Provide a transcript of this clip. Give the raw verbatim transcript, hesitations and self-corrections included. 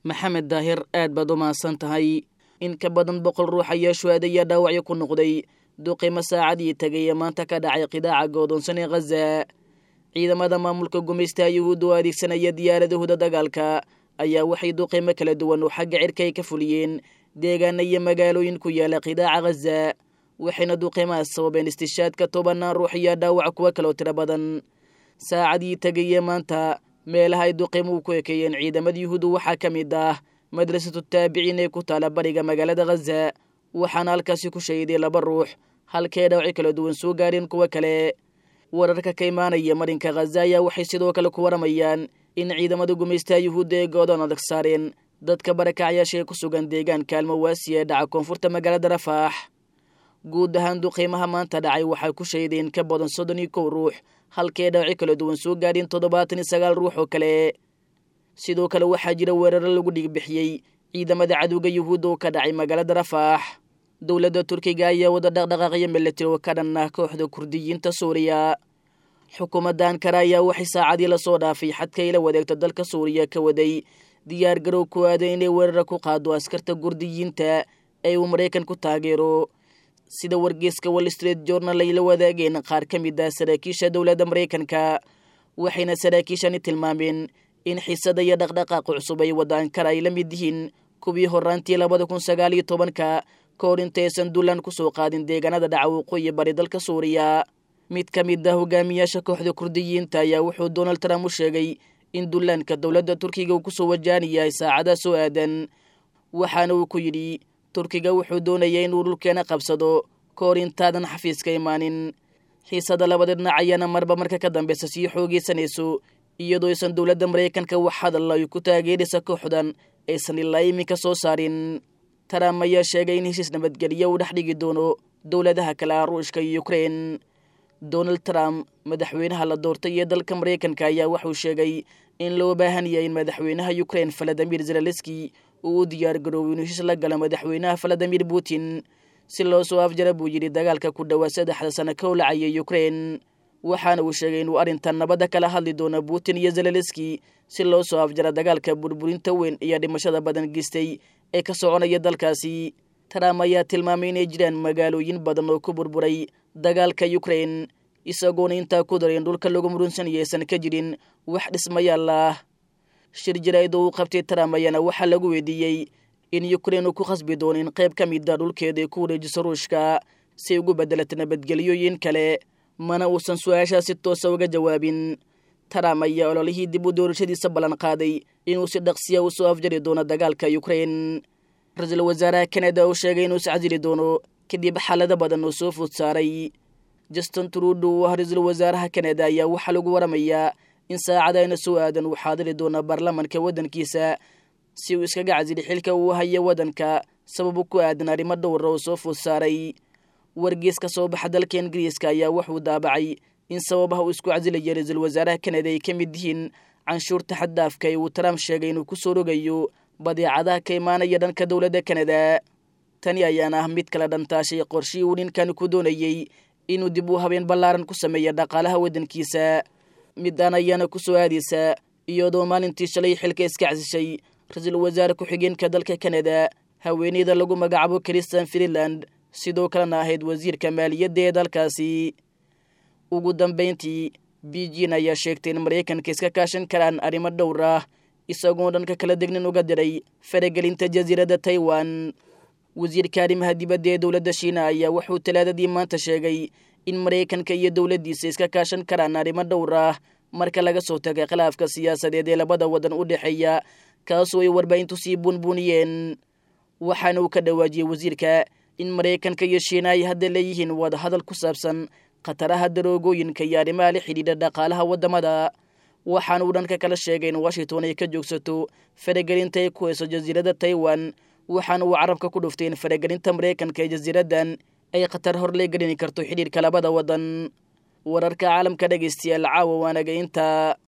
maxamed daahir aad baad u mahadsan tahay. in ka badan boqol ruux ayaa shuhaadaya dhaawacyo ku noqday duqeymo saacadii tagay ee maanta ka dhacay qidaaca go'doonsan ee Gaza. ciidamada maamulka gumaystaha Yuhuudda oo adeegsanaya diyaaradahooda dagaalka ayaa waxay duqeymo kala duwan oo xagga cirka ay ka fuliyeen deegaano iyo magaalooyin ku yaala qidaaca Gaza, waxayna duqeymahaas sababeen istishaadka tobanaan ruux iyo dhaawac kuwa kale oo tiro badan. saacadii tagay ee maanta meelaha ay duqeymuhu ku ekeeyeen ciidamada Yuhuudda waxaa ka mid ah madrasatu taabiciin ee ku taala bariga magaalada Gaza, waxaana halkaasi ku shahiday laba ruux halkee dhaawacyo kala duwan soo gaareen kuwa kale. wararka ka imaanaya marinka Gaza ayaa waxay sidoo kale ku waramayaan in ciidamada gumaystaha Yuhuudda ee go'doon adag saareen dadka barakacayaasha ee ku sugan deegaanka Almawaasi ee dhaca koonfurta magaalada Rafaax. guud ahaan duqeymaha maanta dhacay waxay ku shahiday ka badan soddon iyo kow ruux halkee dhaawacyo kala duwan soo gaareen toddobaatan iyo sagaal ruux oo kale. sidoo kale waxaa jira weeraro lagu dhigbixiyey ciidamada cadowga Yuhuudda oo ka dhacay magaalada Rafaax. dowladda Turkiga ayaa wada dhaqdhaqaaqyo militari oo ka dhan ah kooxda Kurdiyiinta Suuriya. xukuumadda Ankara ayaa waxay saacadii la soo dhaafay xadka ay la wadeegto dalka Suuriya ka waday diyaar garow ku aaday inay weeraro ku qaado askarta Kurdiyiinta ee uu Mareykan ku taageero. sida wargeyska Wall Street Journal ay la wadaageen qaar ka mid ah saraakiisha dowladda Mareykanka, waxayna saraakiishani tilmaameen in xiisada iyo dhaqdhaqaaqa cusub ay wada Ankara ay la mid yihiin kuwii horaantii labada kun sagaal iyo tobanka ka hor intaysan duulaan ku soo qaadin deegaanada dhaca waqooyi bari dalka Suuriya. mid ka mid ah hogaamiyaasha kooxda Kurdiyiinta ayaa wuxuu Donald Trump u sheegay in duulaanka dowladda Turkiga uu ku soo wajahan yahay saacadaha soo aadan, waxaana uu ku yidhi Turkiga wuxuu doonayay inuu dhulkeena qabsado ka hor intaadan xafiiska imaanin. xiisada labada dhinac ayaana marba marka ka dambeysa sii xoogeysanayso, iyadoo aysan dowladda Mareykanka wax hadal ay ku taageeraysa kooxdan aysan ilaa iminka soo saarin. Trump ayaa sheegay in heshiis nabadgelyo uu dhex dhigi doono dowladaha kale ah Ruushka iyo Ukraine. Donald Trump, madaxweynaha la doortay ee dalka Mareykanka, ayaa wuxuu sheegay in loo baahan yahay in madaxweynaha Ukraine Volodymyr Zelensky uu u diyaar garoobo inuu heshiis la galo madaxweynaha Vladimir Putin si loo soo afjara buu yidhi dagaalka ku dhawaa saddexda sano ka howlacaya Ukraine. waxaana uu sheegay inuu arrintan nabadda kala hadli doono Putin iyo Zelensky si loo soo afjara dagaalka burburinta weyn iyo dhimashada badan geystay ee ka soconaya dalkaasi. Trump ayaa tilmaamay inay jiraan magaalooyin badan oo ku burburay dagaalka Ukraine, isagoona intaa ku daray in dhulka lagu murunsan yaysan ka jirin wax dhismayaal ah. shir jaraa'id oo uu qabtay Trump ayaana waxaa lagu weydiiyey in Ukraine uu ku khasbi doono in qayb ka mid ah dhulkeeda ay ku wareejiso Ruushka si ugu bedelato nabadgelyoyin kale, mana uusan su-aashaasi toosa uga jawaabin. Trump ayaa ololihii dib u doorashadiisa ballan qaaday inuu si dhaqsiya u soo afjari doono dagaalka Ukraine. ra-iisul wasaaraha Canada uu sheegay inuu iscasili doono kadib xaalado badan oo soo food saaray. Justin Trudeau, ra-iisul wasaaraha Canada, ayaa waxaa lagu waramayaa in saacadayna soo aadan uu xaadiri doono baarlamaanka waddankiisa si uu iskaga casili xilka uu hayo waddanka sabab ku aadan arrimo dhowr oo soo food saaray. wargeys ka soo baxa dalka Ingiriiska ayaa wuxuu daabacay in sababaha uu isku casilayo ra-iisul wasaaraha Canada ay ka mid yihiin canshuurta xad dhaafka ee uu Trump sheegay inuu ku soo rogayo badeecadaha ka imaanaya dhanka dowladda Canada. tani ayaana ah mid kala dhantaashay qorshihii uu ninkan ku doonayay inuu dib u habeen ballaaran ku sameeyo dhaqaalaha waddankiisa. midaan ayaana ku soo aadaysa iyadoo maalintii shalay xilka iska casishay ra-iisul wasaare ku-xigeenka dalka Canada, haweeneyda lagu magacaabo Chrystia Freeland, sidoo kalena ahayd wasiirka maaliyadda ee dalkaasi. ugu dambeyntii, Beijing ayaa sheegtay in Mareykanka iska kaashan karaan arrimo dhowr ah, isagoo dhanka kala degnin uga diray faragelinta jasiiradda Taiwan. wasiirka arrimaha dibadda ee dowladda Shiina ayaa wuxuu talaadadii maanta sheegay in Mareykanka iyo dowladdiisa iska kaashan karaan arrimo dhowr ah marka laga soo tago khilaafka siyaasadeed ee labada waddan u dhexeeya, kaasoo ay warbaahintu sii buunbuuniyeen. waxaana uu ka dhawaajiyey wasiirka in Mareykanka iyo Shiina ay hadda leeyihiin wada hadal ku saabsan khataraha daroogooyinka iyo arrimaha la xidhiidha dhaqaalaha waddamada. waxaana uu dhanka kala sheegay in Washington ay ka joogsato faragelinta ay ku hayso jasiiradda Taiwan, waxaana uu carabka ku dhuftay in faragelinta Mareykanka ee jasiiraddan ay khatar hor le gelin karto xidhiidhka labada waddan. wararka caalamka dhegeystayaal caawa waanaga inta